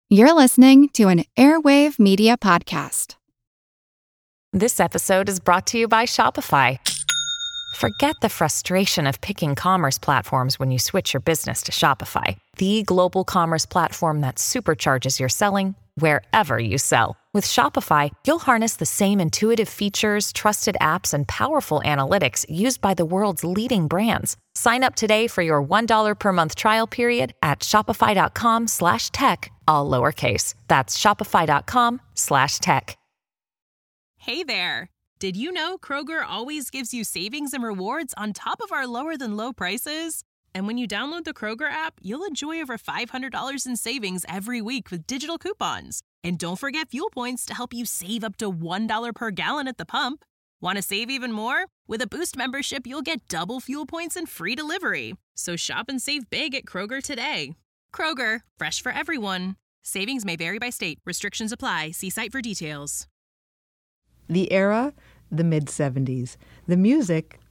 You're listening to an Airwave Media Podcast. This episode is brought to you by Shopify. Forget the frustration of picking commerce platforms when you switch your business to Shopify, the global commerce platform that supercharges your selling wherever you sell. With Shopify, you'll harness the same intuitive features, trusted apps, and powerful analytics used by the world's leading brands. Sign up today for your $1 per month trial period at shopify.com/tech, all lowercase. That's shopify.com/tech. Hey there! Did you know Kroger always gives you savings and rewards on top of our lower-than-low prices? And when you download the Kroger app, you'll enjoy over $500 in savings every week with digital coupons. And don't forget fuel points to help you save up to $1 per gallon at the pump. Want to save even more? With a Boost membership, you'll get double fuel points and free delivery. So shop and save big at Kroger today. Kroger, fresh for everyone. Savings may vary by state. Restrictions apply. See site for details. The era, the mid-'70s. The music,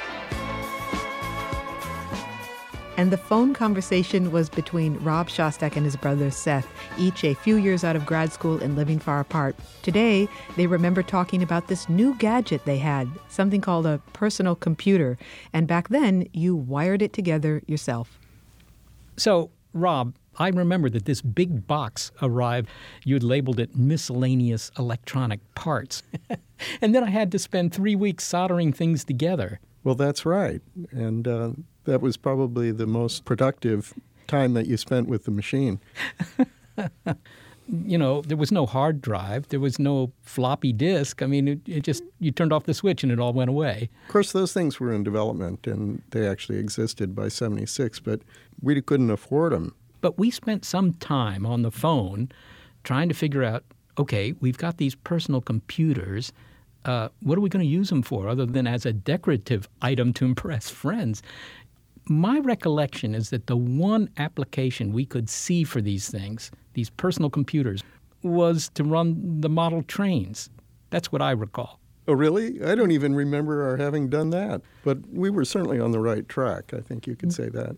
and the phone conversation was between Rob Shostak and his brother Seth, each a few years out of grad school and living far apart. Today, they remember talking about this new gadget they had, something called a personal computer. And back then, you wired it together yourself. So, Rob, I remember that this big box arrived. You'd labeled it miscellaneous electronic parts. And then I had to spend 3 weeks soldering things together. Well, that's right. And that was probably the most productive time that you spent with the machine. You know, there was no hard drive. There was no floppy disk. I mean, it just, you turned off the switch and it all went away. Of course, those things were in development, and they actually existed by '76, but we couldn't afford them. But we spent some time on the phone trying to figure out, okay, we've got these personal computers. What are we going to use them for other than as a decorative item to impress friends? My recollection is that the one application we could see for these things, these personal computers, was to run the model trains. That's what I recall. Oh, really? I don't even remember our having done that. But we were certainly on the right track. I think you could say that.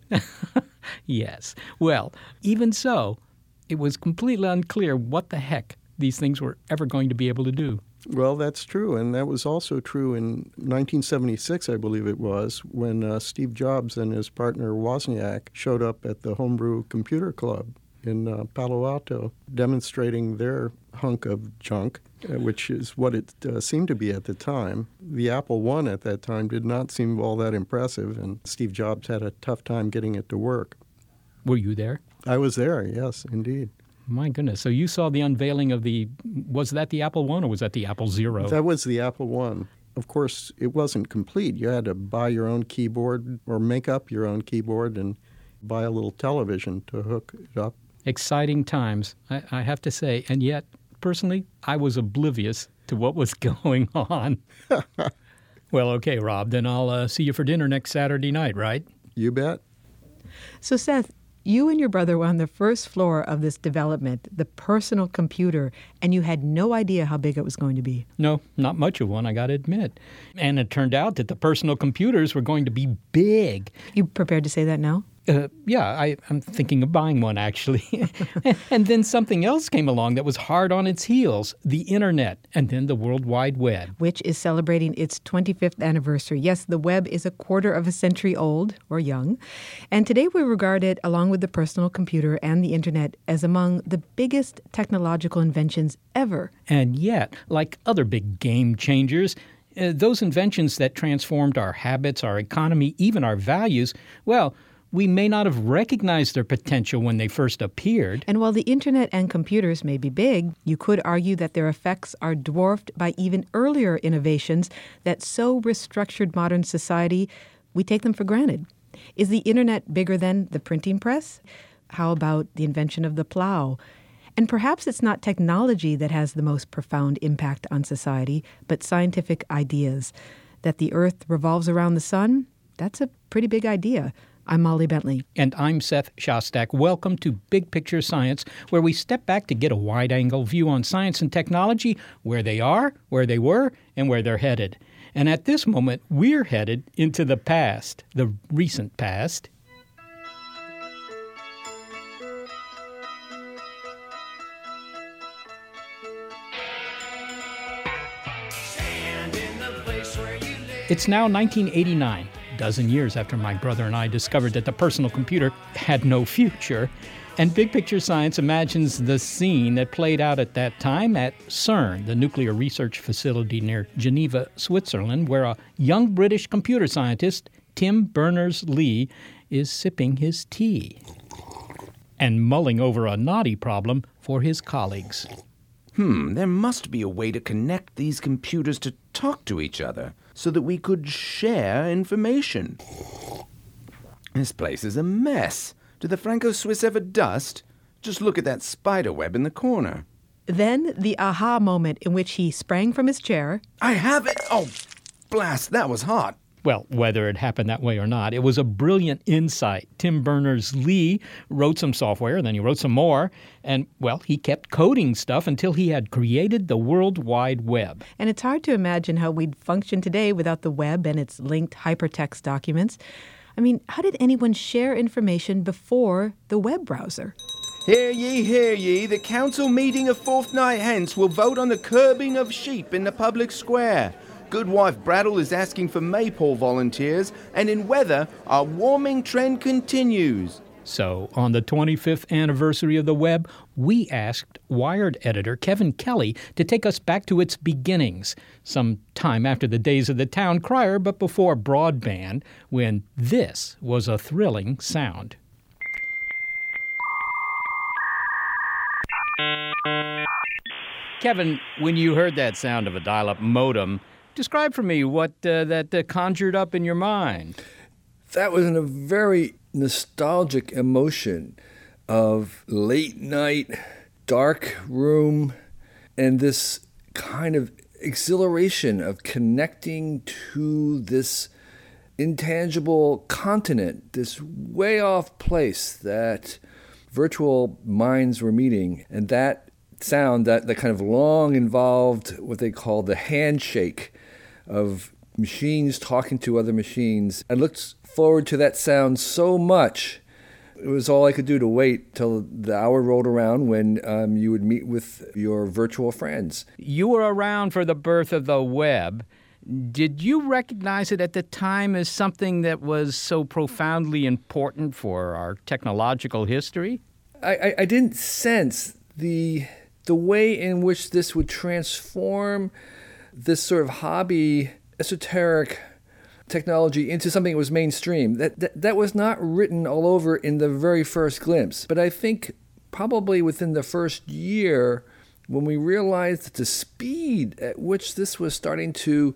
Yes. Well, even so, it was completely unclear what the heck these things were ever going to be able to do. Well, that's true, and that was also true in 1976, I believe it was, when Steve Jobs and his partner Wozniak showed up at the Homebrew Computer Club in Palo Alto, demonstrating their hunk of junk, which is what it seemed to be at the time. The Apple I at that time did not seem all that impressive, and Steve Jobs had a tough time getting it to work. Were you there? I was there, yes, indeed. My goodness. So you saw the unveiling of was that the Apple I or was that the Apple Zero? That was the Apple I. Of course, it wasn't complete. You had to buy your own keyboard or make up your own keyboard and buy a little television to hook it up. Exciting times, I have to say. And yet, personally, I was oblivious to what was going on. Well, okay, Rob, then I'll see you for dinner next Saturday night, right? You bet. So, Seth, you and your brother were on the first floor of this development, the personal computer, and you had no idea how big it was going to be. No, not much of one, I got to admit. And it turned out that the personal computers were going to be big. You prepared to say that now? Yeah, I'm thinking of buying one, actually. And then something else came along that was hard on its heels, the Internet, and then the World Wide Web. Which is celebrating its 25th anniversary. Yes, the web is a quarter of a century old, or young. And today we regard it, along with the personal computer and the Internet, as among the biggest technological inventions ever. And yet, like other big game changers, those inventions that transformed our habits, our economy, even our values, well, we may not have recognized their potential when they first appeared. And while the Internet and computers may be big, you could argue that their effects are dwarfed by even earlier innovations that so restructured modern society, we take them for granted. Is the Internet bigger than the printing press? How about the invention of the plow? And perhaps it's not technology that has the most profound impact on society, but scientific ideas. That the Earth revolves around the sun? That's a pretty big idea. I'm Molly Bentley. And I'm Seth Shostak. Welcome to Big Picture Science, where we step back to get a wide-angle view on science and technology, where they are, where they were, and where they're headed. And at this moment, we're headed into the past, the recent past. It's now 1989, a dozen years after my brother and I discovered that the personal computer had no future. And Big Picture Science imagines the scene that played out at that time at CERN, the nuclear research facility near Geneva, Switzerland, where a young British computer scientist, Tim Berners-Lee, is sipping his tea and mulling over a knotty problem for his colleagues. There must be a way to connect these computers to talk to each other so that we could share information. This place is a mess. Did the Franco-Swiss ever dust? Just look at that spider web in the corner. Then the aha moment in which he sprang from his chair. I have it! Oh, blast, that was hot. Well, whether it happened that way or not, it was a brilliant insight. Tim Berners-Lee wrote some software, then he wrote some more, and, well, he kept coding stuff until he had created the World Wide Web. And it's hard to imagine how we'd function today without the web and its linked hypertext documents. I mean, how did anyone share information before the web browser? Hear ye, the council meeting a fortnight hence will vote on the curbing of sheep in the public square. Goodwife Brattle is asking for maypole volunteers, and in weather, our warming trend continues. So, on the 25th anniversary of the web, we asked Wired editor Kevin Kelly to take us back to its beginnings, some time after the days of the town crier, but before broadband, when this was a thrilling sound. Kevin, when you heard that sound of a dial-up modem, describe for me what that conjured up in your mind. That was in a very nostalgic emotion of late night, dark room, and this kind of exhilaration of connecting to this intangible continent, this way off place that virtual minds were meeting. And that sound, that kind of long involved, what they call the handshake of machines talking to other machines. I looked forward to that sound so much. It was all I could do to wait till the hour rolled around when you would meet with your virtual friends. You were around for the birth of the web. Did you recognize it at the time as something that was so profoundly important for our technological history? I didn't sense the way in which this would transform this sort of hobby, esoteric technology into something that was mainstream. That was not written all over in the very first glimpse. But I think probably within the first year, when we realized the speed at which this was starting to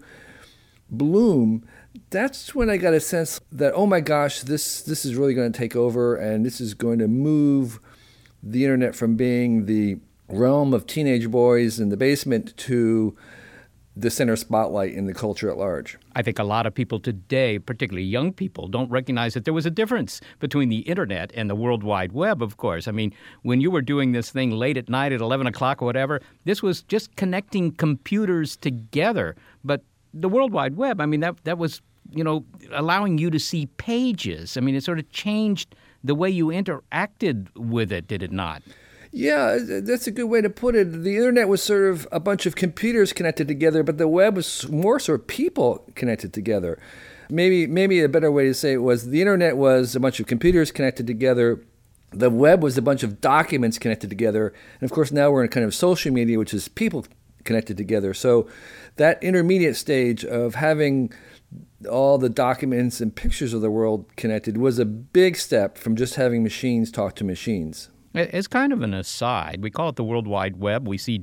bloom, that's when I got a sense that, oh my gosh, this is really going to take over, and this is going to move the internet from being the realm of teenage boys in the basement to the center spotlight in the culture at large. I think a lot of people today, particularly young people, don't recognize that there was a difference between the internet and the World Wide Web, of course. I mean, when you were doing this thing late at night at 11 o'clock or whatever, this was just connecting computers together. But the World Wide Web, I mean, that was, allowing you to see pages. I mean, it sort of changed the way you interacted with it, did it not? Yeah, that's a good way to put it. The internet was sort of a bunch of computers connected together, but the web was more sort of people connected together. Maybe a better way to say it was the internet was a bunch of computers connected together. The web was a bunch of documents connected together. And of course, now we're in kind of social media, which is people connected together. So that intermediate stage of having all the documents and pictures of the world connected was a big step from just having machines talk to machines. As kind of an aside, we call it the World Wide Web. We see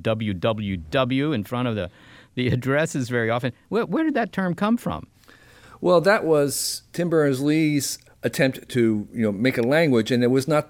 www in front of the addresses very often. Where did that term come from? Well, that was Tim Berners-Lee's attempt to make a language, and it was not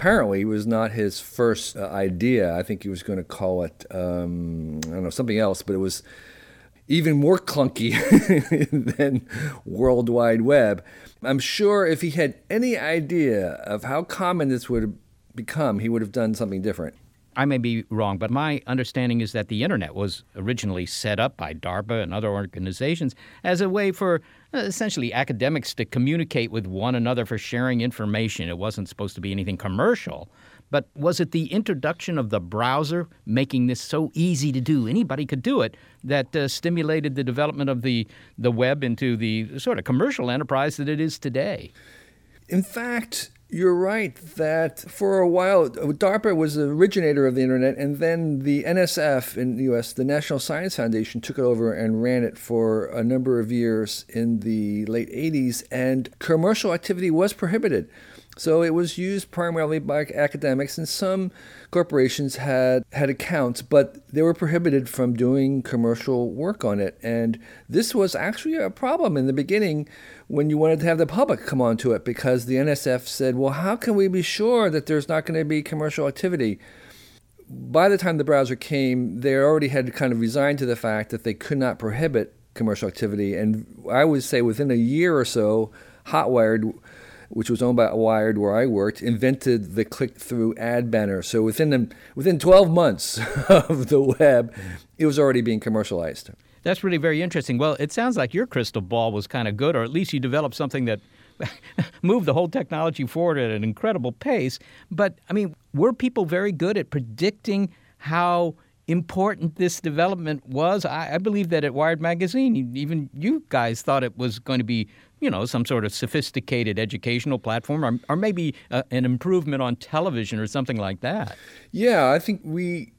his first idea. I think he was going to call it something else, but it was even more clunky than World Wide Web. I'm sure if he had any idea of how common this would become, he would have done something different. I may be wrong, but my understanding is that the internet was originally set up by DARPA and other organizations as a way for essentially academics to communicate with one another for sharing information. It wasn't supposed to be anything commercial, But was it the introduction of the browser, making this so easy to do, anybody could do it, that stimulated the development of the web into the sort of commercial enterprise that it is today? In fact, you're right that for a while, DARPA was the originator of the internet, and then the NSF in the U.S., the National Science Foundation, took it over and ran it for a number of years in the late 80s, and commercial activity was prohibited. So it was used primarily by academics, and some corporations had accounts, but they were prohibited from doing commercial work on it. And this was actually a problem in the beginning when you wanted to have the public come onto it, because the NSF said, well, how can we be sure that there's not going to be commercial activity? By the time the browser came, they already had kind of resigned to the fact that they could not prohibit commercial activity. And I would say within a year or so, Hotwired, which was owned by Wired, where I worked, invented the click-through ad banner. So within 12 months of the web, it was already being commercialized. That's really very interesting. Well, it sounds like your crystal ball was kind of good, or at least you developed something that moved the whole technology forward at an incredible pace. But, I mean, were people very good at predicting how important this development was? I believe that at Wired Magazine, even you guys thought it was going to be, some sort of sophisticated educational platform, or maybe an improvement on television or something like that. Yeah, I think we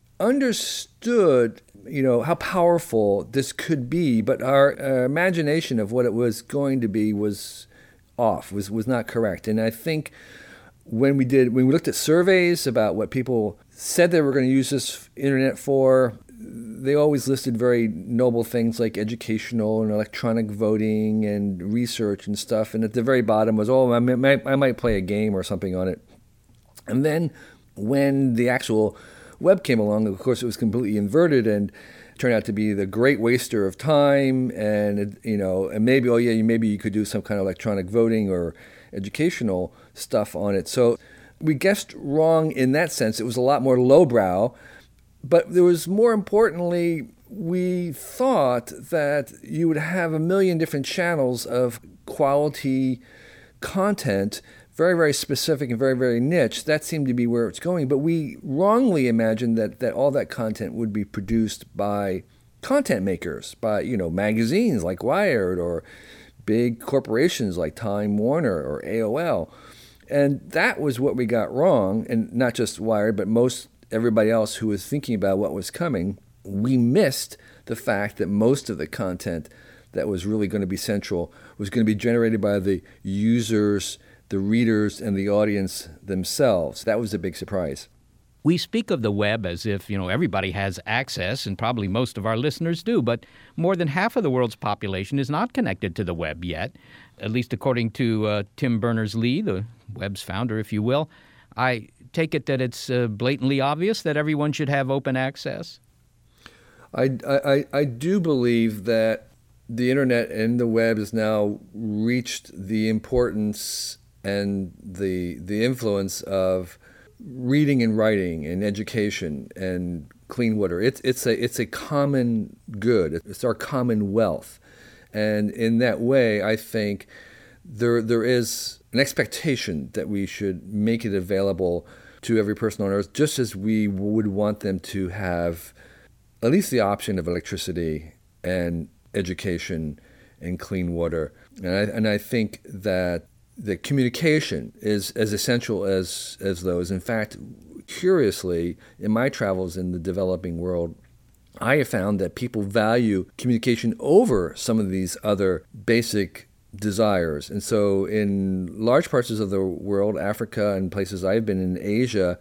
understood, how powerful this could be, but our imagination of what it was going to be was off, was not correct. And I think when we looked at surveys about what people said they were going to use this internet for, they always listed very noble things like educational and electronic voting and research and stuff. And at the very bottom was, I might play a game or something on it. And then when the actual web came along, of course, it was completely inverted and turned out to be the great waster of time. And, and maybe you could do some kind of electronic voting or educational stuff on it. So we guessed wrong in that sense. It was a lot more lowbrow. But there was, more importantly, we thought that you would have a million different channels of quality content, very, very specific and very, very niche. That seemed to be where it's going. But we wrongly imagined that all that content would be produced by content makers, by, magazines like Wired or big corporations like Time Warner or AOL. And that was what we got wrong, and not just Wired, but everybody else who was thinking about what was coming. We missed the fact that most of the content that was really going to be central was going to be generated by the users, the readers, and the audience themselves. That was a big surprise. We speak of the web as if, everybody has access, and probably most of our listeners do, but more than half of the world's population is not connected to the web yet, at least according to Tim Berners-Lee, the web's founder, if you will. I take it that it's blatantly obvious that everyone should have open access? I do believe that the internet and the web has now reached the importance and the influence of reading and writing and education and clean water. It's a common good. It's our common wealth. And in that way, I think there is an expectation that we should make it available to every person on Earth, just as we would want them to have at least the option of electricity and education and clean water. And I think that the communication is as essential as those. In fact, curiously, in my travels in the developing world, I have found that people value communication over some of these other basic desires. And so in large parts of the world, Africa and places I've been in Asia,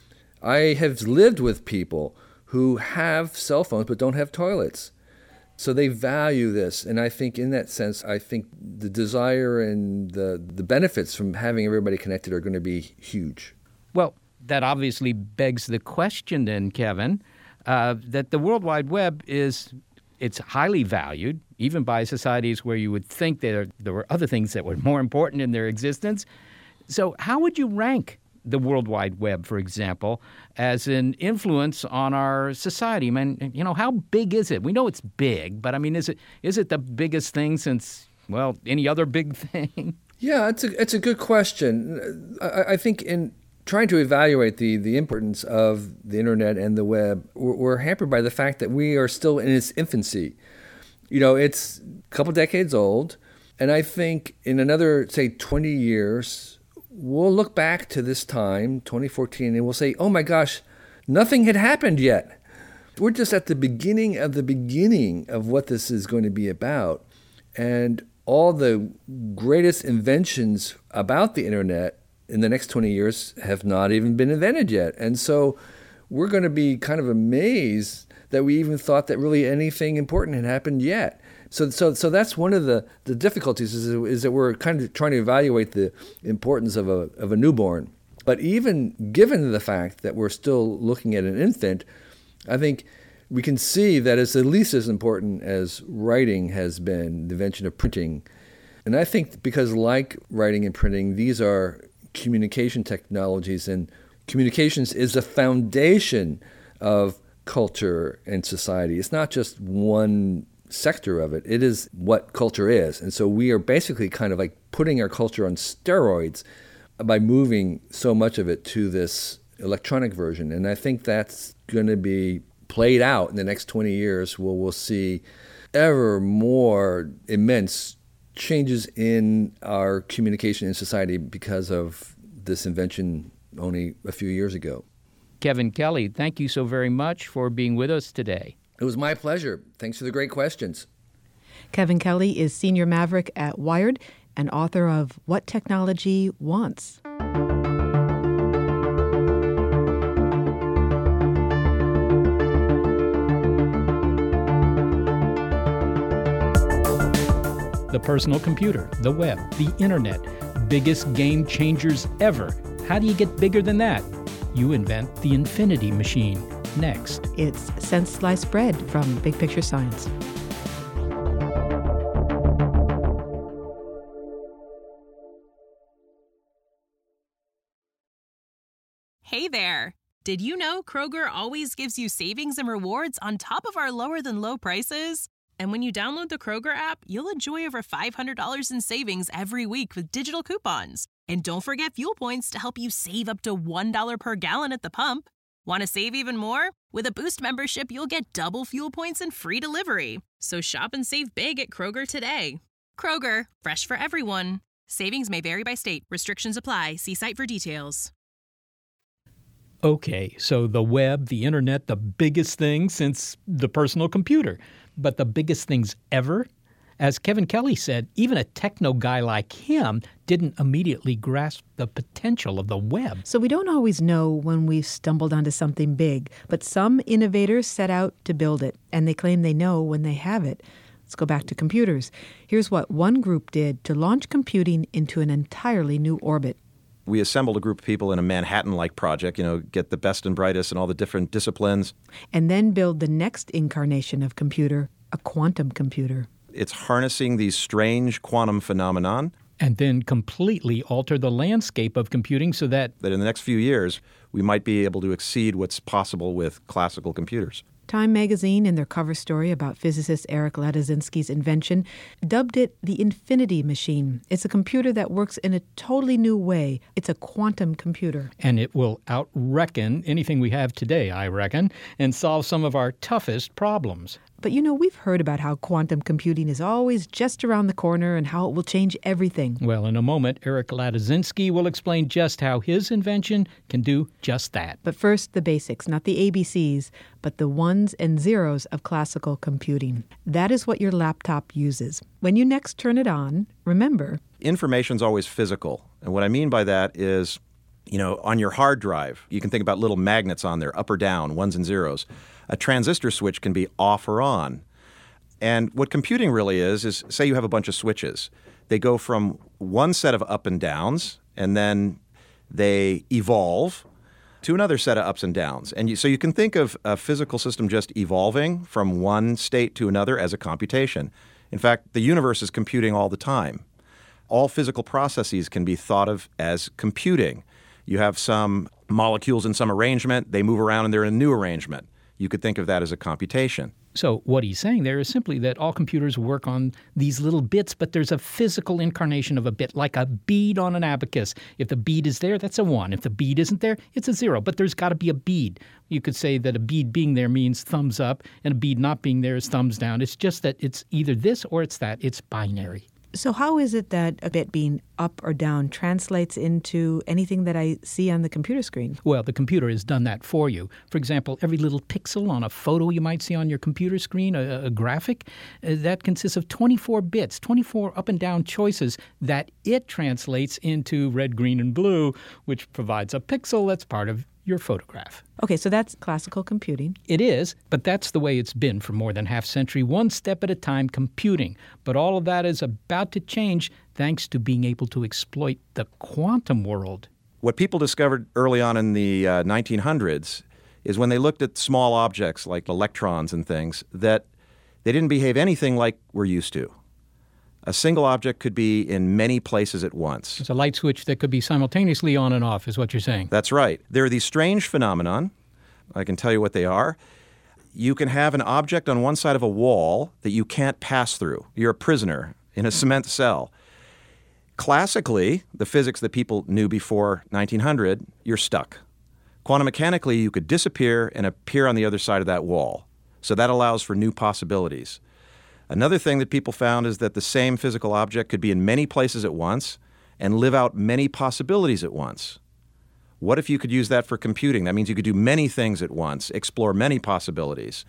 I have lived with people who have cell phones but don't have toilets. So they value this. And I think in that sense, I think the desire and the benefits from having everybody connected are going to be huge. Well, that obviously begs the question then, Kevin, that the World Wide Web it's highly valued, even by societies where you would think there were other things that were more important in their existence. So how would you rank the World Wide Web, for example, as an influence on our society? I mean, how big is it? We know it's big, but I mean, is it the biggest thing since, any other big thing? Yeah, it's a good question. I think in trying to evaluate the importance of the internet and the web, we're hampered by the fact that we are still in its infancy. It's a couple decades old, and I think in another, say, 20 years, we'll look back to this time, 2014, and we'll say, oh my gosh, nothing had happened yet. We're just at the beginning of what this is going to be about. And all the greatest inventions about the internet in the next 20 years have not even been invented yet. And so we're going to be kind of amazed that we even thought that really anything important had happened yet. So that's one of the difficulties is that we're kind of trying to evaluate the importance of a newborn. But even given the fact that we're still looking at an infant, I think we can see that it's at least as important as writing has been, the invention of printing. And I think because like writing and printing, these are communication technologies, and communications is the foundation of culture and society. It's not just one sector of it. It is what culture is. And so we are basically kind of like putting our culture on steroids by moving so much of it to this electronic version. And I think that's going to be played out in the next 20 years, where we'll see ever more immense changes in our communication in society because of this invention only a few years ago. Kevin Kelly, thank you so very much for being with us today. It was my pleasure. Thanks for the great questions. Kevin Kelly is Senior Maverick at Wired and author of What Technology Wants. The personal computer, the web, the internet, biggest game changers ever. How do you get bigger than that? You invent the infinity machine. Next. It's Sense Sliced Bread from Big Picture Science. Hey there! Did you know Kroger always gives you savings and rewards on top of our lower-than-low prices? And when you download the Kroger app, you'll enjoy over $500 in savings every week with digital coupons. And don't forget fuel points to help you save up to $1 per gallon at the pump. Want to save even more? With a Boost membership, you'll get double fuel points and free delivery. So shop and save big at Kroger today. Kroger, fresh for everyone. Savings may vary by state. Restrictions apply. See site for details. Okay, so the web, the internet, the biggest thing since the personal computer. But the biggest things ever? As Kevin Kelly said, even a techno guy like him didn't immediately grasp the potential of the web. So we don't always know when we've stumbled onto something big, but some innovators set out to build it, and they claim they know when they have it. Let's go back to computers. Here's what one group did to launch computing into an entirely new orbit. We assembled a group of people in a Manhattan-like project, get the best and brightest in all the different disciplines. And then build the next incarnation of computer, a quantum computer. It's harnessing these strange quantum phenomenon. And then completely alter the landscape of computing so that in the next few years, we might be able to exceed what's possible with classical computers. Time magazine, in their cover story about physicist Eric Ladzinski's invention, dubbed it the infinity machine. It's a computer that works in a totally new way. It's a quantum computer. And it will out-reckon anything we have today, I reckon, and solve some of our toughest problems. But we've heard about how quantum computing is always just around the corner and how it will change everything. Well, in a moment, Eric Ladzinski will explain just how his invention can do just that. But first, the basics, not the ABCs, but the ones and zeros of classical computing. That is what your laptop uses. When you next turn it on, remember, information's always physical. And what I mean by that is, on your hard drive, you can think about little magnets on there, up or down, ones and zeros. A transistor switch can be off or on. And what computing really is say you have a bunch of switches. They go from one set of up and downs, and then they evolve to another set of ups and downs. And so you can think of a physical system just evolving from one state to another as a computation. In fact, the universe is computing all the time. All physical processes can be thought of as computing. You have some molecules in some arrangement, they move around and they're in a new arrangement. You could think of that as a computation. So what he's saying there is simply that all computers work on these little bits, but there's a physical incarnation of a bit, like a bead on an abacus. If the bead is there, that's a 1. If the bead isn't there, it's a 0. But there's got to be a bead. You could say that a bead being there means thumbs up, and a bead not being there is thumbs down. It's just that it's either this or it's that. It's binary. So how is it that a bit being up or down translates into anything that I see on the computer screen? Well, the computer has done that for you. For example, every little pixel on a photo you might see on your computer screen, a graphic, that consists of 24 bits, 24 up and down choices that it translates into red, green, and blue, which provides a pixel that's part of your photograph. Okay, so that's classical computing. It is, but that's the way it's been for more than half a century, one step at a time computing. But all of that is about to change thanks to being able to exploit the quantum world. What people discovered early on in the 1900s is when they looked at small objects like electrons and things, that they didn't behave anything like we're used to. A single object could be in many places at once. It's a light switch that could be simultaneously on and off, is what you're saying. That's right. There are these strange phenomenon. I can tell you what they are. You can have an object on one side of a wall that you can't pass through. You're a prisoner in a cement cell. Classically, the physics that people knew before 1900, you're stuck. Quantum mechanically, you could disappear and appear on the other side of that wall. So that allows for new possibilities. Another thing that people found is that the same physical object could be in many places at once and live out many possibilities at once. What if you could use that for computing? That means you could do many things at once, explore many possibilities.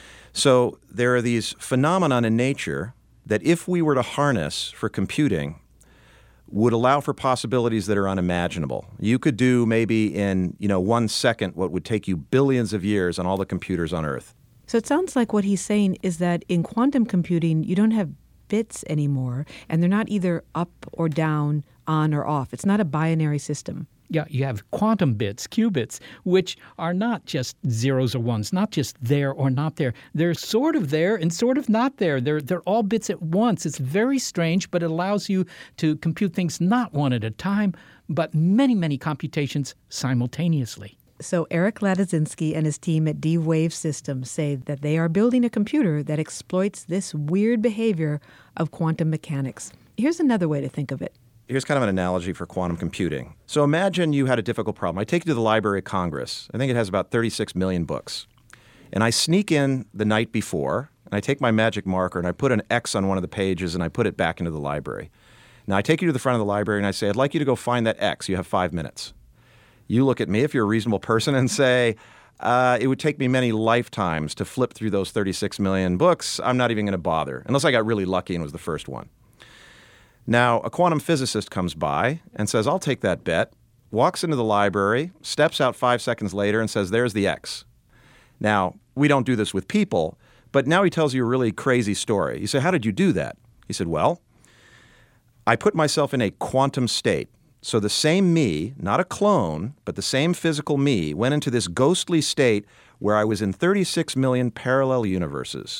So there are these phenomena in nature that if we were to harness for computing, would allow for possibilities that are unimaginable. You could do maybe in 1 second what would take you billions of years on all the computers on Earth. So it sounds like what he's saying is that in quantum computing, you don't have bits anymore, and they're not either up or down, on or off. It's not a binary system. Yeah, you have quantum bits, qubits, which are not just zeros or ones, not just there or not there. They're sort of there and sort of not there. They're all bits at once. It's very strange, but it allows you to compute things not one at a time, but many, many computations simultaneously. So Eric Ladzinski and his team at D-Wave Systems say that they are building a computer that exploits this weird behavior of quantum mechanics. Here's another way to think of it. Here's kind of an analogy for quantum computing. So imagine you had a difficult problem. I take you to the Library of Congress. I think it has about 36 million books. And I sneak in the night before, and I take my magic marker, and I put an X on one of the pages, and I put it back into the library. Now I take you to the front of the library, and I say, I'd like you to go find that X. You have 5 minutes. You look at me, if you're a reasonable person, and say, it would take me many lifetimes to flip through those 36 million books. I'm not even going to bother, unless I got really lucky and was the first one. Now, a quantum physicist comes by and says, I'll take that bet, walks into the library, steps out 5 seconds later and says, there's the X. Now, we don't do this with people, but now he tells you a really crazy story. You say, how did you do that? He said, well, I put myself in a quantum state. So the same me, not a clone, but the same physical me, went into this ghostly state where I was in 36 million parallel universes.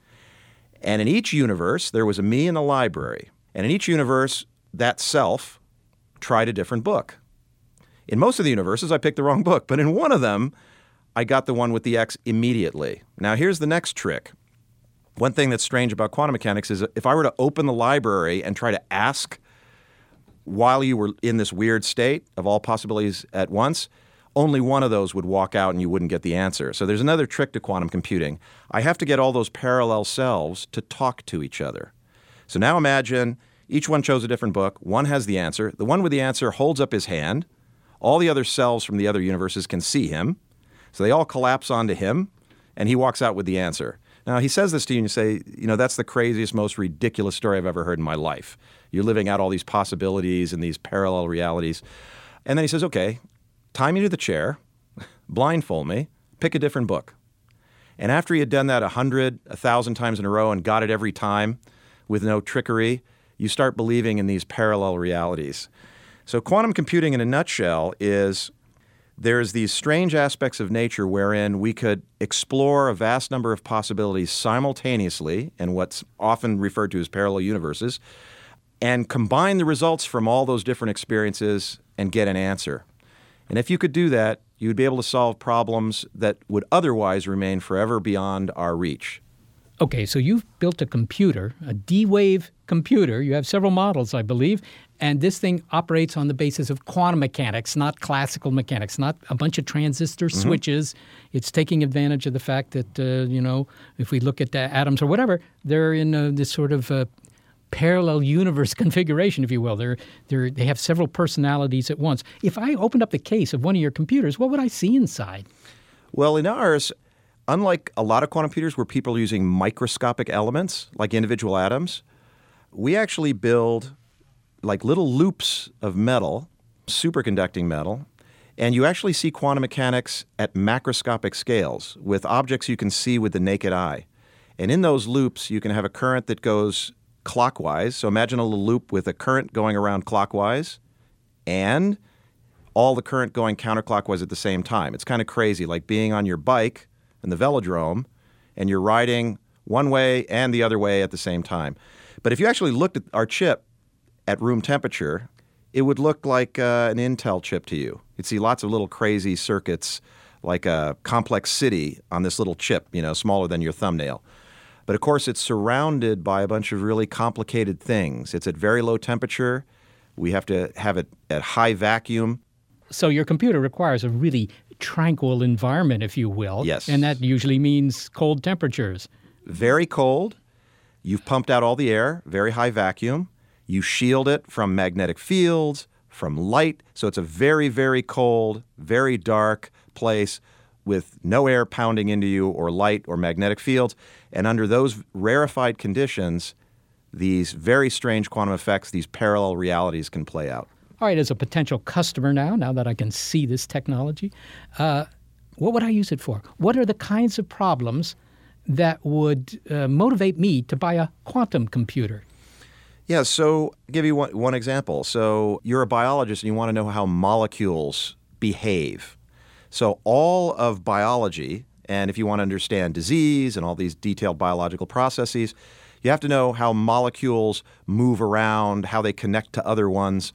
And in each universe, there was a me in the library. And in each universe, that self tried a different book. In most of the universes, I picked the wrong book. But in one of them, I got the one with the X immediately. Now, here's the next trick. One thing that's strange about quantum mechanics is if I were to open the library and try to ask while you were in this weird state of all possibilities at once, only one of those would walk out and you wouldn't get the answer. So there's another trick to quantum computing. I have to get all those parallel selves to talk to each other. So now imagine each one chose a different book. One has the answer. The one with the answer holds up his hand. All the other selves from the other universes can see him. So they all collapse onto him, and he walks out with the answer. Now, he says this to you, and you say, that's the craziest, most ridiculous story I've ever heard in my life. You're living out all these possibilities and these parallel realities. And then he says, okay, tie me to the chair, blindfold me, pick a different book. And after he had done that 100, 1,000 times in a row and got it every time with no trickery, you start believing in these parallel realities. So quantum computing in a nutshell is there's these strange aspects of nature wherein we could explore a vast number of possibilities simultaneously in what's often referred to as parallel universes and combine the results from all those different experiences and get an answer. And if you could do that, you would be able to solve problems that would otherwise remain forever beyond our reach. Okay, so you've built a computer, a D-Wave computer. You have several models, I believe, and this thing operates on the basis of quantum mechanics, not classical mechanics, not a bunch of transistor switches. It's taking advantage of the fact that, if we look at the atoms or whatever, they're in this sort of parallel universe configuration, if you will. They have several personalities at once. If I opened up the case of one of your computers, what would I see inside? Well, in ours, unlike a lot of quantum computers where people are using microscopic elements like individual atoms, we actually build like little loops of metal, superconducting metal, and you actually see quantum mechanics at macroscopic scales with objects you can see with the naked eye. And in those loops, you can have a current that goes clockwise. So imagine a little loop with a current going around clockwise and all the current going counterclockwise at the same time. It's kind of crazy, like being on your bike in the velodrome and you're riding one way and the other way at the same time. But if you actually looked at our chip at room temperature, it would look like an Intel chip to you. You'd see lots of little crazy circuits like a complex city on this little chip, smaller than your thumbnail. But of course, it's surrounded by a bunch of really complicated things. It's at very low temperature. We have to have it at high vacuum. So your computer requires a really tranquil environment, if you will. Yes. And that usually means cold temperatures. Very cold. You've pumped out all the air, very high vacuum. You shield it from magnetic fields, from light. So it's a very, very cold, very dark place with no air pounding into you or light or magnetic fields. And under those rarefied conditions, these very strange quantum effects, these parallel realities can play out. All right, as a potential customer now that I can see this technology, what would I use it for? What are the kinds of problems that would motivate me to buy a quantum computer? Yeah, so I'll give you one example. So you're a biologist and you want to know how molecules behave. So all of biology, and if you want to understand disease and all these detailed biological processes, you have to know how molecules move around, how they connect to other ones.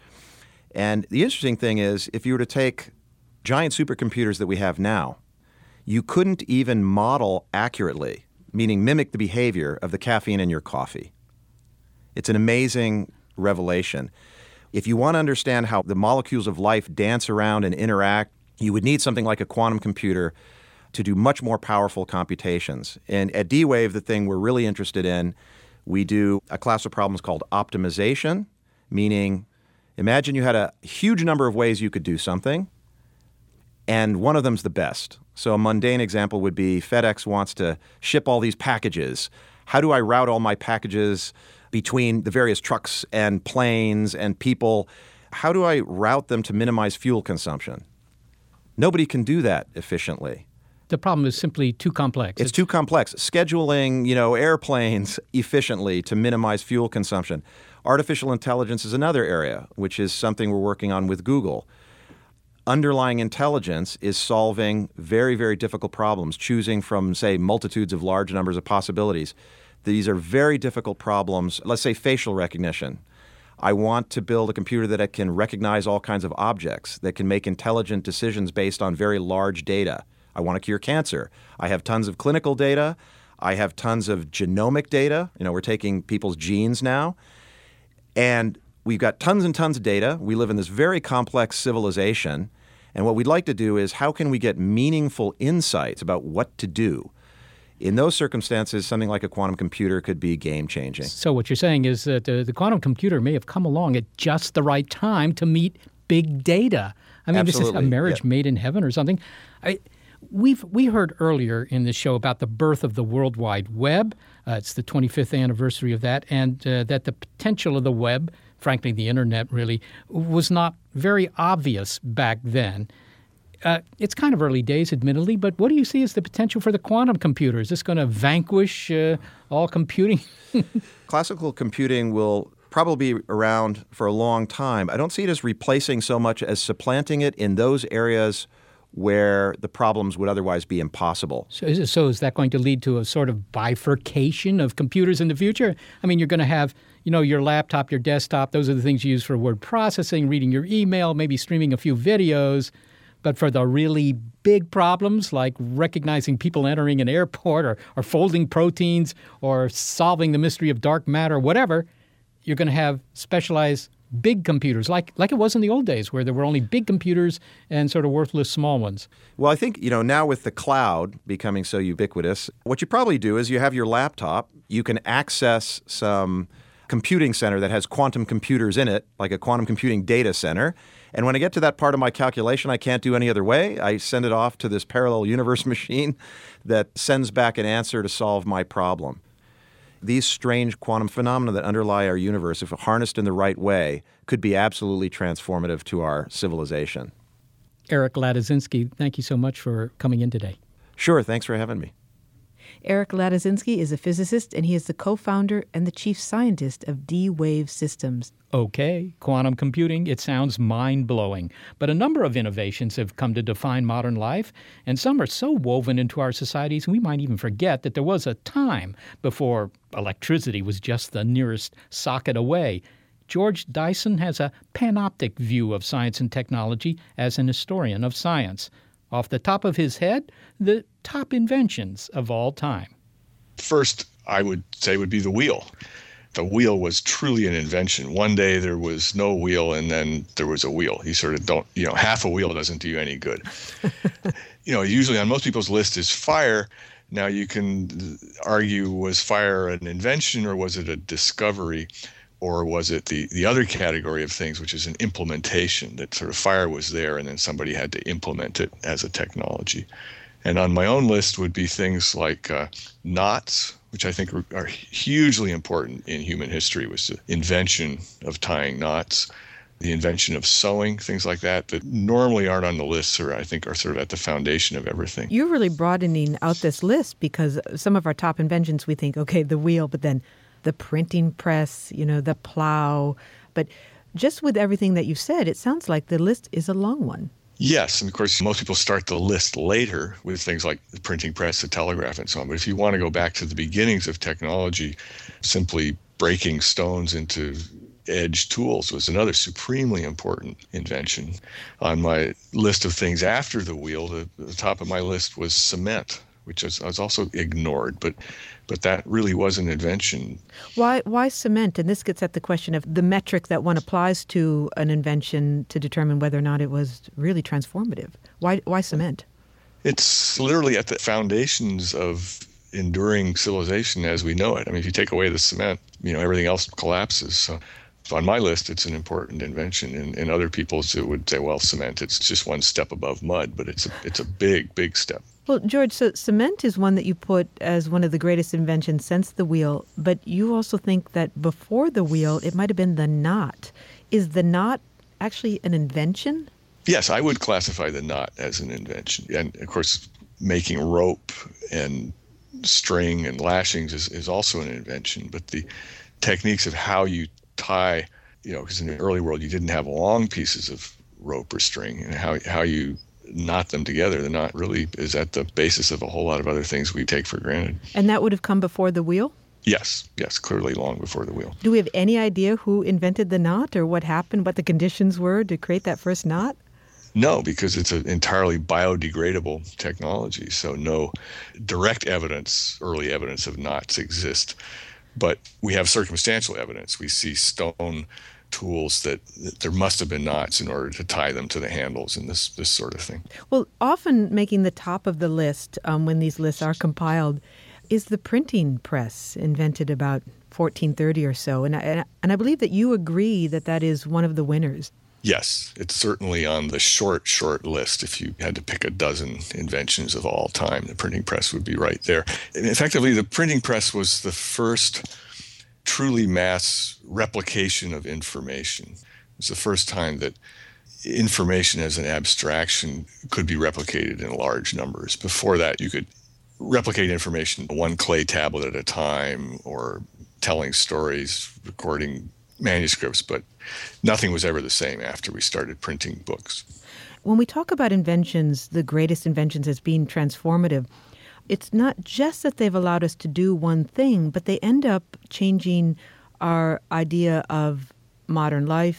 And the interesting thing is, if you were to take giant supercomputers that we have now, you couldn't even model accurately, meaning mimic the behavior of the caffeine in your coffee. It's an amazing revelation. If you want to understand how the molecules of life dance around and interact, you would need something like a quantum computer to do much more powerful computations. And at D-Wave, the thing we're really interested in, we do a class of problems called optimization, meaning imagine you had a huge number of ways you could do something, and one of them's the best. So a mundane example would be FedEx wants to ship all these packages. How do I route all my packages between the various trucks and planes and people? How do I route them to minimize fuel consumption? Nobody can do that efficiently. The problem is simply too complex. It's too complex. Scheduling, airplanes efficiently to minimize fuel consumption. Artificial intelligence is another area, which is something we're working on with Google. Underlying intelligence is solving very, very difficult problems, choosing from, say, multitudes of large numbers of possibilities. These are very difficult problems. Let's say facial recognition. I want to build a computer that can recognize all kinds of objects, that can make intelligent decisions based on very large data. I want to cure cancer. I have tons of clinical data. I have tons of genomic data. We're taking people's genes now. And we've got tons and tons of data. We live in this very complex civilization. And what we'd like to do is how can we get meaningful insights about what to do? In those circumstances, something like a quantum computer could be game-changing. So what you're saying is that the quantum computer may have come along at just the right time to meet big data. I mean, Absolutely. This is a marriage made in heaven or something. We heard earlier in the show about the birth of the World Wide Web. It's the 25th anniversary of that, and that the potential of the web, frankly, the internet really, was not very obvious back then. It's kind of early days, admittedly, but what do you see as the potential for the quantum computer? Is this going to vanquish all computing? Classical computing will probably be around for a long time. I don't see it as replacing so much as supplanting it in those areas where the problems would otherwise be impossible. So is that going to lead to a sort of bifurcation of computers in the future? I mean, you're going to have, your laptop, your desktop, those are the things you use for word processing, reading your email, maybe streaming a few videos. But for the really big problems, like recognizing people entering an airport or folding proteins or solving the mystery of dark matter, whatever, you're going to have specialized big computers, like it was in the old days where there were only big computers and sort of worthless small ones. Well, I think, now with the cloud becoming so ubiquitous, what you probably do is you have your laptop. You can access some computing center that has quantum computers in it, like a quantum computing data center. And when I get to that part of my calculation I can't do any other way, I send it off to this parallel universe machine that sends back an answer to solve my problem. These strange quantum phenomena that underlie our universe, if harnessed in the right way, could be absolutely transformative to our civilization. Eric Ladozynski, thank you so much for coming in today. Sure, thanks for having me. Eric Ladozynski is a physicist, and he is the co-founder and the chief scientist of D-Wave Systems. Okay, quantum computing, it sounds mind-blowing. But a number of innovations have come to define modern life, and some are so woven into our societies we might even forget that there was a time before electricity was just the nearest socket away. George Dyson has a panoptic view of science and technology as an historian of science. Off the top of his head, the top inventions of all time. First, I would say would be the wheel. The wheel was truly an invention. One day there was no wheel and then there was a wheel. You sort of half a wheel doesn't do you any good. Usually on most people's list is fire. Now you can argue, was fire an invention or was it a discovery? Or was it the other category of things, which is an implementation, that sort of fire was there and then somebody had to implement it as a technology? And on my own list would be things like knots, which I think are hugely important in human history, was the invention of tying knots, the invention of sewing, things like that normally aren't on the list or I think are sort of at the foundation of everything. You're really broadening out this list because some of our top inventions we think, okay, the wheel, but then the printing press, the plow. But just with everything that you've said, it sounds like the list is a long one. Yes, and of course, most people start the list later with things like the printing press, the telegraph, and so on. But if you want to go back to the beginnings of technology, simply breaking stones into edge tools was another supremely important invention. On my list of things after the wheel, the top of my list was cement, which was also ignored, but that really was an invention. Why cement? And this gets at the question of the metric that one applies to an invention to determine whether or not it was really transformative. Why cement? It's literally at the foundations of enduring civilization as we know it. I mean, if you take away the cement, everything else collapses. So on my list, it's an important invention. And other people's, it would say, well, cement, it's just one step above mud, but it's a big, big step. Well, George, so cement is one that you put as one of the greatest inventions since the wheel, but you also think that before the wheel, it might have been the knot. Is the knot actually an invention? Yes, I would classify the knot as an invention. And, of course, making rope and string and lashings is also an invention. But the techniques of how you tie, because in the early world, you didn't have long pieces of rope or string, and how you knot them together. The knot really is at the basis of a whole lot of other things we take for granted. And that would have come before the wheel? Yes, clearly long before the wheel. Do we have any idea who invented the knot or what happened, what the conditions were to create that first knot? No, because it's an entirely biodegradable technology, so no direct evidence, early evidence of knots exist. But we have circumstantial evidence. We see stone tools that there must have been knots in order to tie them to the handles and this sort of thing. Well, often making the top of the list when these lists are compiled is the printing press, invented about 1430 or so. And I believe that you agree that is one of the winners. Yes, it's certainly on the short list. If you had to pick a dozen inventions of all time, the printing press would be right there. And effectively, the printing press was the first truly mass replication of information. It was the first time that information as an abstraction could be replicated in large numbers. Before that, you could replicate information one clay tablet at a time or telling stories, recording manuscripts, but nothing was ever the same after we started printing books. When we talk about inventions, the greatest inventions as being transformative, it's not just that they've allowed us to do one thing, but they end up changing our idea of modern life,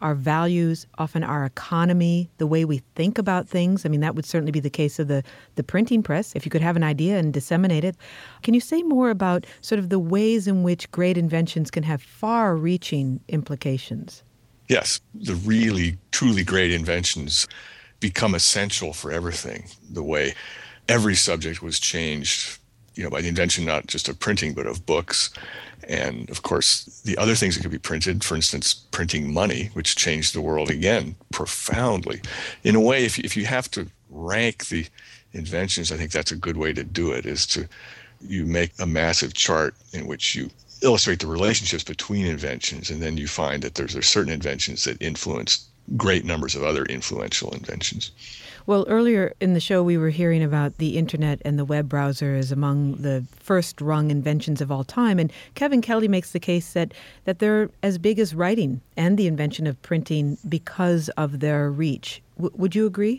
our values, often our economy, the way we think about things. I mean, that would certainly be the case of the printing press, if you could have an idea and disseminate it. Can you say more about sort of the ways in which great inventions can have far-reaching implications? Yes, the really, truly great inventions become essential for everything. The way every subject was changed, by the invention not just of printing, but of books. And of course, the other things that could be printed, for instance, printing money, which changed the world again profoundly. In a way, if you have to rank the inventions, I think that's a good way to do it, is you make a massive chart in which you illustrate the relationships between inventions, and then you find that there's certain inventions that influence great numbers of other influential inventions. Well, earlier in the show, we were hearing about the internet and the web browser as among the first-rung inventions of all time. And Kevin Kelly makes the case that they're as big as writing and the invention of printing because of their reach. Would you agree?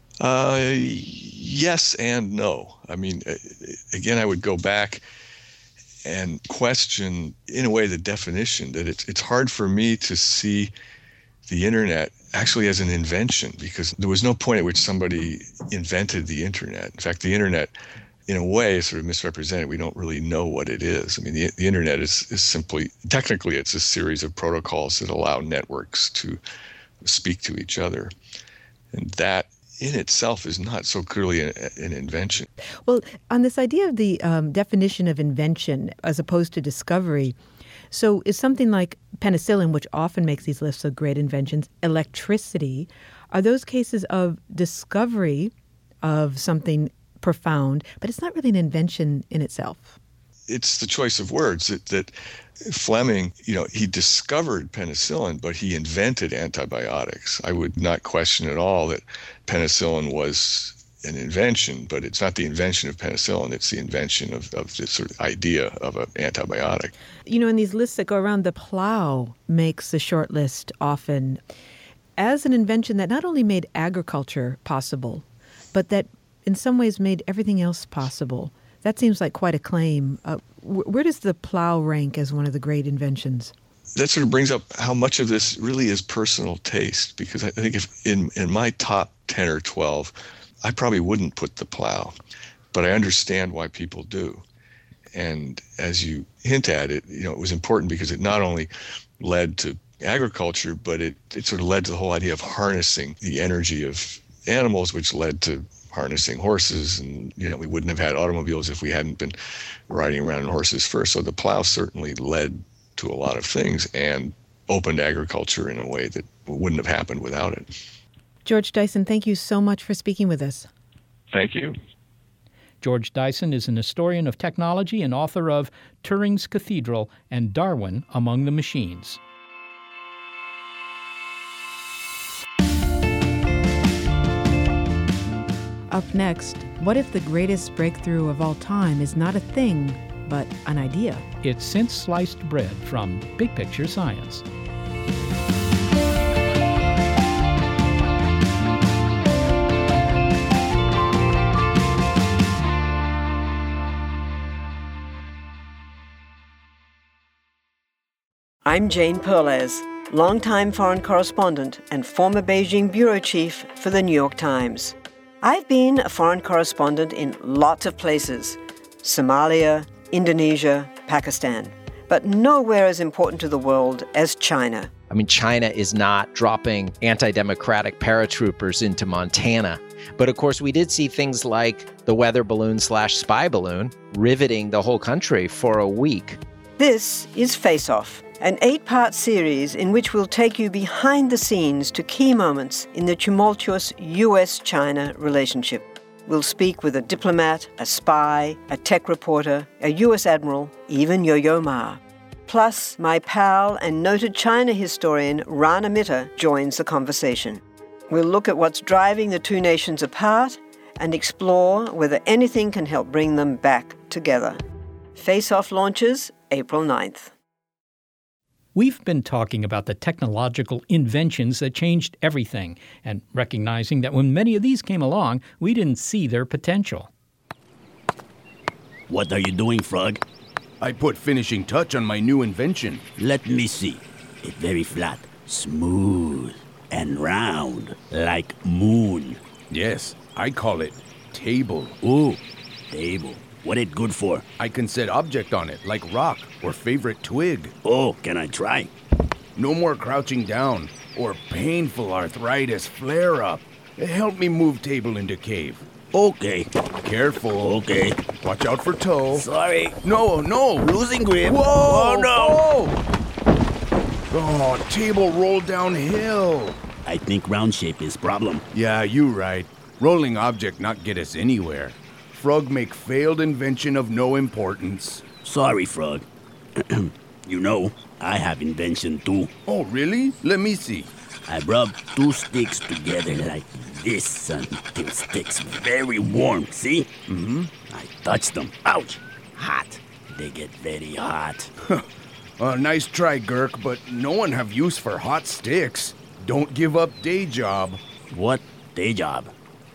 Yes and no. I mean, again, I would go back and question, in a way, the definition that it's hard for me to see the internet actually as an invention, because there was no point at which somebody invented the internet. In fact, the internet, in a way, is sort of misrepresented. We don't really know what it is. I mean, the internet is simply, technically, it's a series of protocols that allow networks to speak to each other. And that in itself is not so clearly an invention. Well, on this idea of the definition of invention as opposed to discovery, so is something like penicillin, which often makes these lists of great inventions, electricity, are those cases of discovery of something profound, but it's not really an invention in itself? It's the choice of words that Fleming, he discovered penicillin, but he invented antibiotics. I would not question at all that penicillin was an invention, but it's not the invention of penicillin, it's the invention of this sort of idea of an antibiotic. In these lists that go around, the plow makes the short list often as an invention that not only made agriculture possible, but that in some ways made everything else possible. That seems like quite a claim. Where does the plow rank as one of the great inventions? That sort of brings up how much of this really is personal taste, because I think if in my top 10 or 12, I probably wouldn't put the plow, but I understand why people do. And as you hint at it, it was important because it not only led to agriculture, but it sort of led to the whole idea of harnessing the energy of animals, which led to harnessing horses. And, we wouldn't have had automobiles if we hadn't been riding around on horses first. So the plow certainly led to a lot of things and opened agriculture in a way that wouldn't have happened without it. George Dyson, thank you so much for speaking with us. Thank you. George Dyson is an historian of technology and author of Turing's Cathedral and Darwin Among the Machines. Up next, what if the greatest breakthrough of all time is not a thing, but an idea? It's Since Sliced Bread from Big Picture Science. I'm Jane Perlez, longtime foreign correspondent and former Beijing bureau chief for the New York Times. I've been a foreign correspondent in lots of places: Somalia, Indonesia, Pakistan, but nowhere as important to the world as China. I mean, China is not dropping anti-democratic paratroopers into Montana. But of course, we did see things like the weather balloon/spy balloon riveting the whole country for a week. This is Face Off, an 8-part series in which we'll take you behind the scenes to key moments in the tumultuous U.S.-China relationship. We'll speak with a diplomat, a spy, a tech reporter, a U.S. admiral, even Yo-Yo Ma. Plus, my pal and noted China historian Rana Mitter joins the conversation. We'll look at what's driving the two nations apart and explore whether anything can help bring them back together. Face Off launches April 9th. We've been talking about the technological inventions that changed everything, and recognizing that when many of these came along, we didn't see their potential. What are you doing, Frog? I put finishing touch on my new invention. Let me see. It's very flat. Smooth and round like moon. Yes, I call it table. Ooh, table. What it good for? I can set object on it, like rock or favorite twig. Oh, can I try? No more crouching down or painful arthritis flare-up. Help me move table into cave. Okay. Careful. Okay. Watch out for toe. Sorry. No. Losing grip. Whoa! Oh, no. Oh, table rolled downhill. I think round shape is problem. Yeah, you right. Rolling object not get us anywhere. Frog make failed invention of no importance. Sorry, Frog. You know, I have invention too. Oh, really? Let me see. I rub two sticks together like this until sticks very warm, see? Mm-hmm. I touch them. Ouch! Hot. They get very hot. Nice try, Gurk, but no one have use for hot sticks. Don't give up day job. What day job?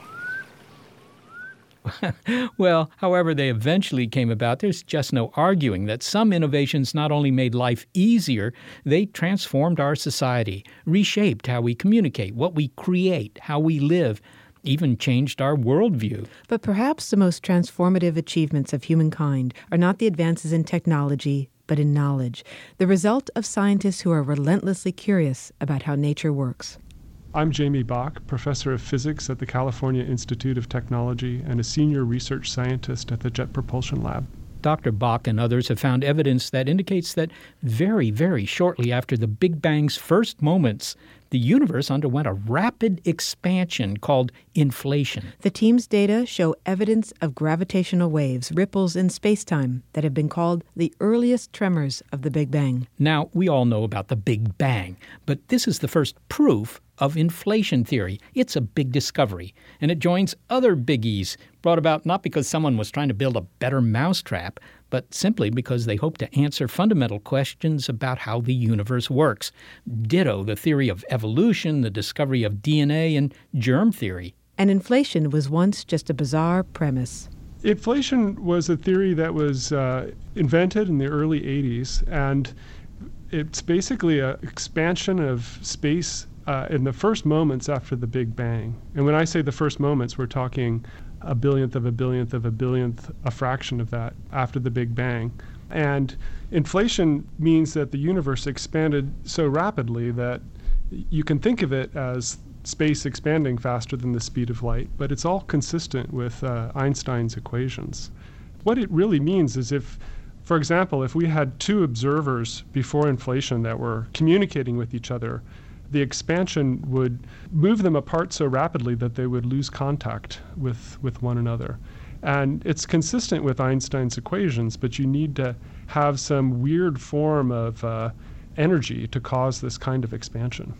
Well, however they eventually came about, there's just no arguing that some innovations not only made life easier, they transformed our society, reshaped how we communicate, what we create, how we live, even changed our worldview. But perhaps the most transformative achievements of humankind are not the advances in technology, but in knowledge, the result of scientists who are relentlessly curious about how nature works. I'm Jamie Bach, professor of physics at the California Institute of Technology and a senior research scientist at the Jet Propulsion Lab. Dr. Bach and others have found evidence that indicates that very, very shortly after the Big Bang's first moments, the universe underwent a rapid expansion called inflation. The team's data show evidence of gravitational waves, ripples in space-time, that have been called the earliest tremors of the Big Bang. Now, we all know about the Big Bang, but this is the first proof of inflation theory. It's a big discovery, and it joins other biggies brought about not because someone was trying to build a better mousetrap, but simply because they hope to answer fundamental questions about how the universe works. Ditto the theory of evolution, the discovery of DNA, and germ theory. And inflation was once just a bizarre premise. Inflation was a theory that was invented in the early 80s, and it's basically an expansion of space in the first moments after the Big Bang. And when I say the first moments, we're talking a billionth of a billionth of a billionth, a fraction of that after the Big Bang. And inflation means that the universe expanded so rapidly that you can think of it as space expanding faster than the speed of light, but it's all consistent with Einstein's equations. What it really means is if, for example, if we had two observers before inflation that were communicating with each other, the expansion would move them apart so rapidly that they would lose contact with one another. And it's consistent with Einstein's equations, but you need to have some weird form of energy to cause this kind of expansion.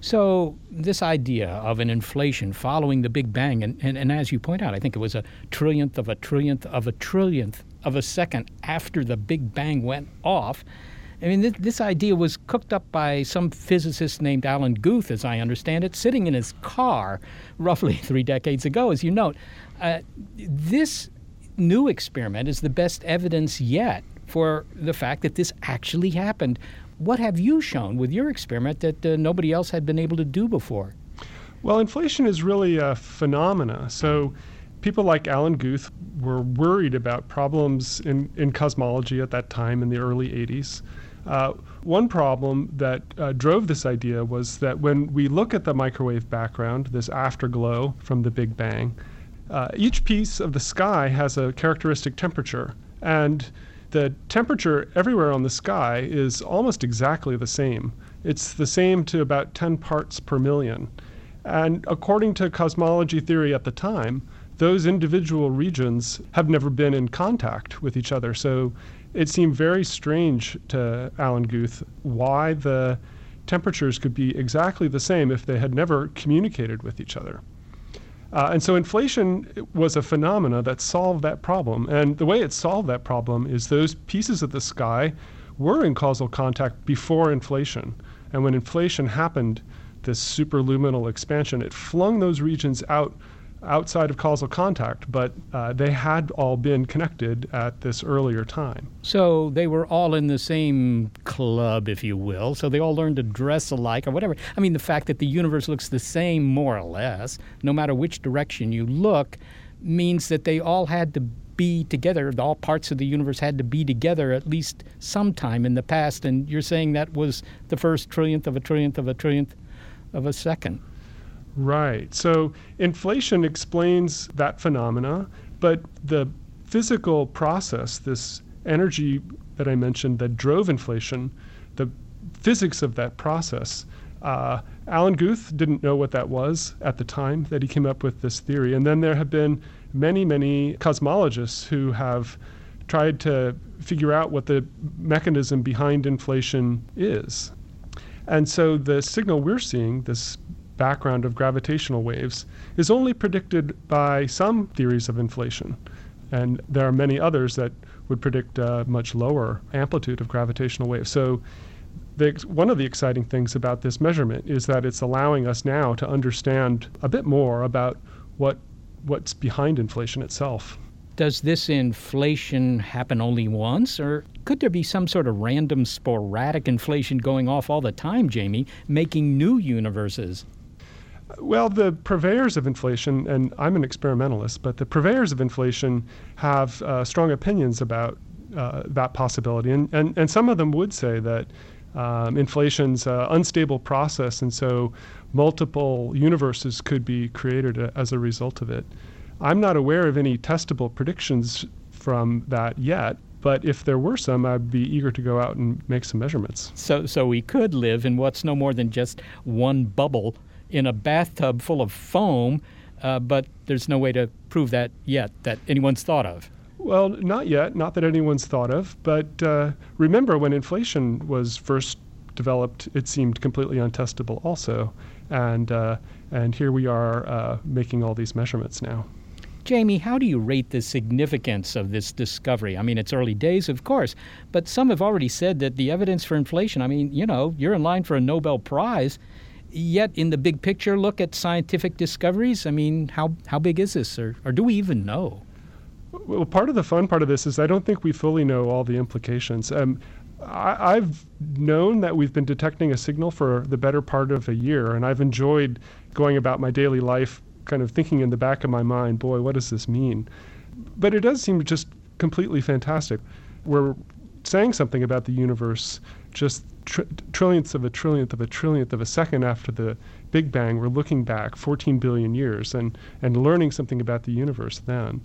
So this idea of an inflation following the Big Bang, and as you point out, I think it was a trillionth of a trillionth of a trillionth of a second after the Big Bang went off. I mean, this idea was cooked up by some physicist named Alan Guth, as I understand it, sitting in his car roughly 3 decades ago, as you note. This new experiment is the best evidence yet for the fact that this actually happened. What have you shown with your experiment that nobody else had been able to do before? Well, inflation is really a phenomena. So people like Alan Guth were worried about problems in cosmology at that time in the early 80s. One problem that drove this idea was that when we look at the microwave background, this afterglow from the Big Bang, each piece of the sky has a characteristic temperature. And the temperature everywhere on the sky is almost exactly the same. It's the same to about 10 parts per million. And according to cosmology theory at the time, those individual regions have never been in contact with each other. So it seemed very strange to Alan Guth why the temperatures could be exactly the same if they had never communicated with each other. And so inflation was a phenomena that solved that problem. And the way it solved that problem is those pieces of the sky were in causal contact before inflation. And when inflation happened, this superluminal expansion, it flung those regions out outside of causal contact, but they had all been connected at this earlier time. So they were all in the same club, if you will. So they all learned to dress alike or whatever. I mean, the fact that the universe looks the same, more or less, no matter which direction you look, means that they all had to be together. All parts of the universe had to be together at least sometime in the past. And you're saying that was the first trillionth of a trillionth of a trillionth of a second. Right. So inflation explains that phenomena, but the physical process, this energy that I mentioned that drove inflation, the physics of that process, Alan Guth didn't know what that was at the time that he came up with this theory. And then there have been many, many cosmologists who have tried to figure out what the mechanism behind inflation is. And so the signal we're seeing, this background of gravitational waves, is only predicted by some theories of inflation. And there are many others that would predict a much lower amplitude of gravitational waves. So one of the exciting things about this measurement is that it's allowing us now to understand a bit more about what's behind inflation itself. Does this inflation happen only once, or could there be some sort of random sporadic inflation going off all the time, Jamie, making new universes? Well, the purveyors of inflation, and I'm an experimentalist, but the purveyors of inflation have strong opinions about that possibility. And some of them would say that inflation's an unstable process, and so multiple universes could be created as a result of it. I'm not aware of any testable predictions from that yet, but if there were some, I'd be eager to go out and make some measurements. So we could live in what's no more than just one bubble in a bathtub full of foam, but there's no way to prove that yet, that anyone's thought of. Well, not yet, not that anyone's thought of, but remember when inflation was first developed, it seemed completely untestable also, and here we are making all these measurements now. Jamie, how do you rate the significance of this discovery? I mean, it's early days, of course, but some have already said that the evidence for inflation, I mean, you're in line for a Nobel Prize, yet in the big picture, look at scientific discoveries. I mean, how big is this, or do we even know? Well, part of the fun part of this is I don't think we fully know all the implications. I've known that we've been detecting a signal for the better part of a year, and I've enjoyed going about my daily life kind of thinking in the back of my mind, boy, what does this mean? But it does seem just completely fantastic. We're saying something about the universe just trillionths of a trillionth of a trillionth of a second after the Big Bang. We're looking back 14 billion years and learning something about the universe then.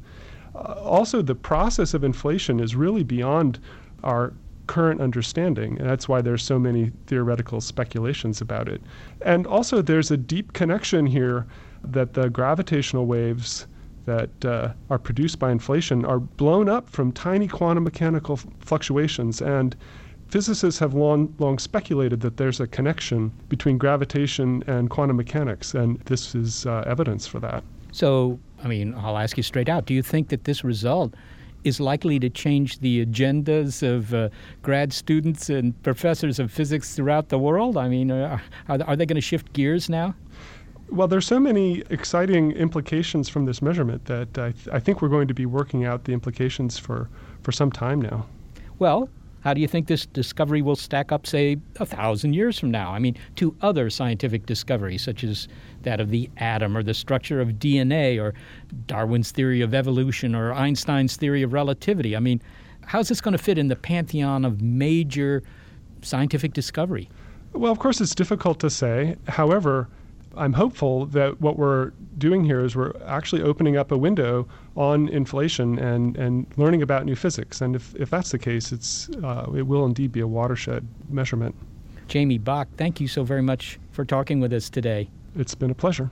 Also, the process of inflation is really beyond our current understanding, and that's why there's so many theoretical speculations about it. And also, there's a deep connection here that the gravitational waves that are produced by inflation are blown up from tiny quantum mechanical fluctuations, and physicists have long speculated that there's a connection between gravitation and quantum mechanics, and this is evidence for that. So, I mean, I'll ask you straight out, do you think that this result is likely to change the agendas of grad students and professors of physics throughout the world? I mean, are they going to shift gears now? Well, there's so many exciting implications from this measurement that I think we're going to be working out the implications for some time now. Well, how do you think this discovery will stack up, say, 1,000 years from now? I mean, to other scientific discoveries, such as that of the atom or the structure of DNA or Darwin's theory of evolution or Einstein's theory of relativity. I mean, how's this going to fit in the pantheon of major scientific discovery? Well, of course, it's difficult to say. However, I'm hopeful that what we're doing here is we're actually opening up a window on inflation and learning about new physics. And if that's the case, it will indeed be a watershed measurement. Jamie Bach, thank you so very much for talking with us today. It's been a pleasure.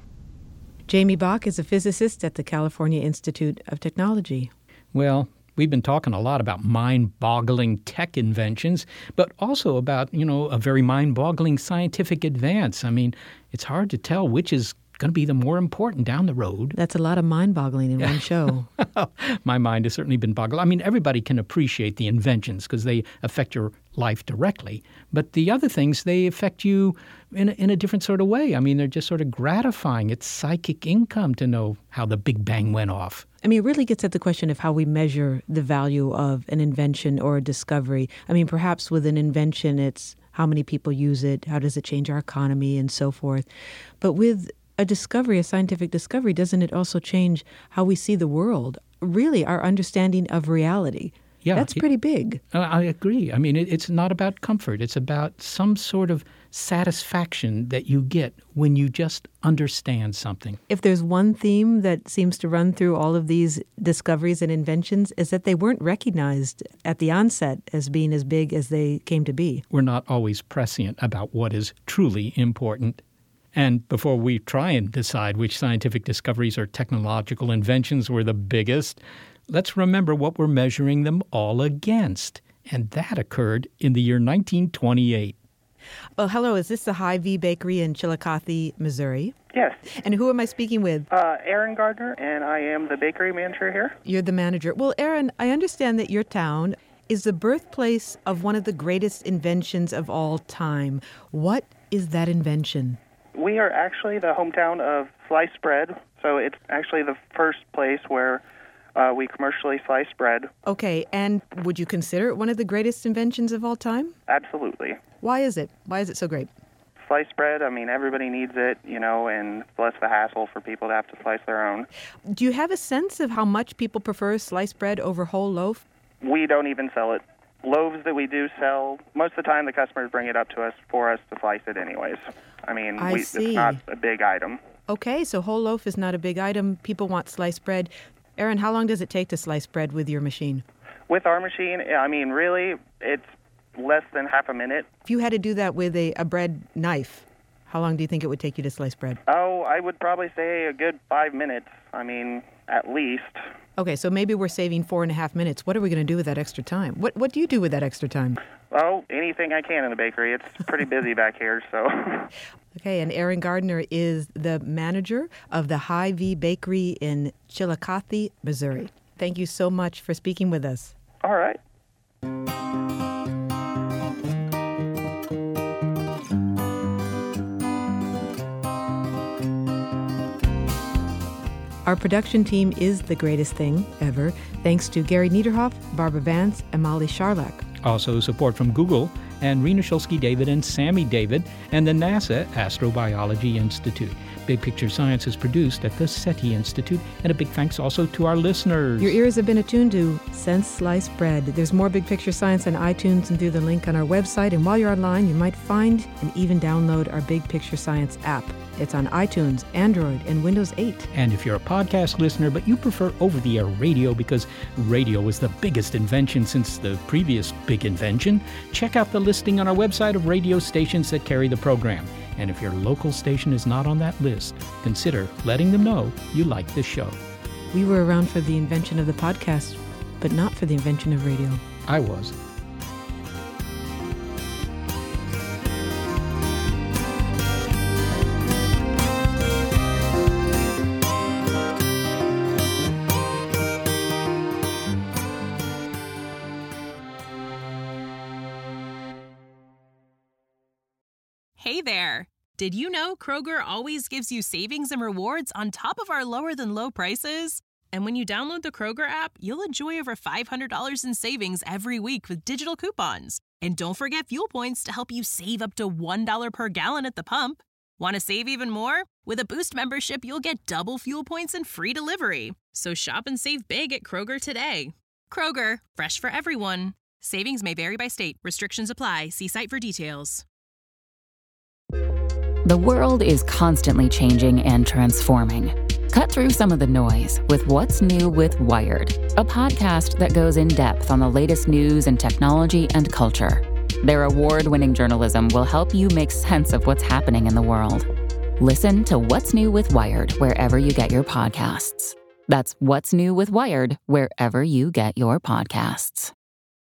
Jamie Bach is a physicist at the California Institute of Technology. Well, we've been talking a lot about mind-boggling tech inventions, but also about, a very mind-boggling scientific advance. I mean, it's hard to tell which is going to be the more important down the road. That's a lot of mind-boggling in one show. My mind has certainly been boggled. I mean, everybody can appreciate the inventions because they affect your life directly. But the other things, they affect you in a different sort of way. I mean, they're just sort of gratifying. It's psychic income to know how the Big Bang went off. I mean, it really gets at the question of how we measure the value of an invention or a discovery. I mean, perhaps with an invention, it's how many people use it, how does it change our economy, and so forth. But with a discovery, a scientific discovery, doesn't it also change how we see the world? Really, our understanding of reality. Yeah, that's pretty big. I agree. I mean, it's not about comfort. It's about some sort of satisfaction that you get when you just understand something. If there's one theme that seems to run through all of these discoveries and inventions, is that they weren't recognized at the onset as being as big as they came to be. We're not always prescient about what is truly important. And before we try and decide which scientific discoveries or technological inventions were the biggest, let's remember what we're measuring them all against. And that occurred in the year 1928. Well, hello. Is this the Hy-Vee Bakery in Chillicothe, Missouri? Yes. And who am I speaking with? Aaron Gardner, and I am the bakery manager here. You're the manager. Well, Aaron, I understand that your town is the birthplace of one of the greatest inventions of all time. What is that invention? We are actually the hometown of sliced bread, so it's actually the first place where we commercially slice bread. Okay, and would you consider it one of the greatest inventions of all time? Absolutely. Why is it? Why is it so great? Sliced bread, I mean, everybody needs it, and less the hassle for people to have to slice their own. Do you have a sense of how much people prefer sliced bread over whole loaf? We don't even sell it. Loaves that we do sell, most of the time the customers bring it up to us for us to slice it anyways. I mean, it's not a big item. Okay, so whole loaf is not a big item. People want sliced bread. Aaron, how long does it take to slice bread with your machine? With our machine, I mean, really, it's less than half a minute. If you had to do that with a bread knife, how long do you think it would take you to slice bread? Oh, I would probably say a good 5 minutes. I mean, at least. Okay, so maybe we're saving 4.5 minutes. What are we going to do with that extra time? What do you do with that extra time? Oh, anything I can in the bakery. It's pretty busy back here, so. Okay, and Aaron Gardner is the manager of the Hy-Vee Bakery in Chillicothe, Missouri. Thank you so much for speaking with us. All right. Our production team is the greatest thing ever, thanks to Gary Niederhoff, Barbara Vance, and Molly Charlak. Also support from Google and Rena Shulsky-David and Sammy David and the NASA Astrobiology Institute. Big Picture Science is produced at the SETI Institute, and a big thanks also to our listeners. Your ears have been attuned to Sense Sliced Bread. There's more Big Picture Science on iTunes and through the link on our website. And while you're online, you might find and even download our Big Picture Science app. It's on iTunes, Android, and Windows 8. And if you're a podcast listener, but you prefer over-the-air radio because radio was the biggest invention since the previous big invention, check out the listing on our website of radio stations that carry the program. And if your local station is not on that list, consider letting them know you like the show. We were around for the invention of the podcast, but not for the invention of radio. I was. Hey there! Did you know Kroger always gives you savings and rewards on top of our lower-than-low prices? And when you download the Kroger app, you'll enjoy over $500 in savings every week with digital coupons. And don't forget fuel points to help you save up to $1 per gallon at the pump. Want to save even more? With a Boost membership, you'll get double fuel points and free delivery. So shop and save big at Kroger today. Kroger, fresh for everyone. Savings may vary by state. Restrictions apply. See site for details. The world is constantly changing and transforming. Cut through some of the noise with What's New with Wired, a podcast that goes in depth on the latest news and technology and culture. Their award-winning journalism will help you make sense of what's happening in the world. Listen to What's New with Wired wherever you get your podcasts. That's What's New with Wired wherever you get your podcasts.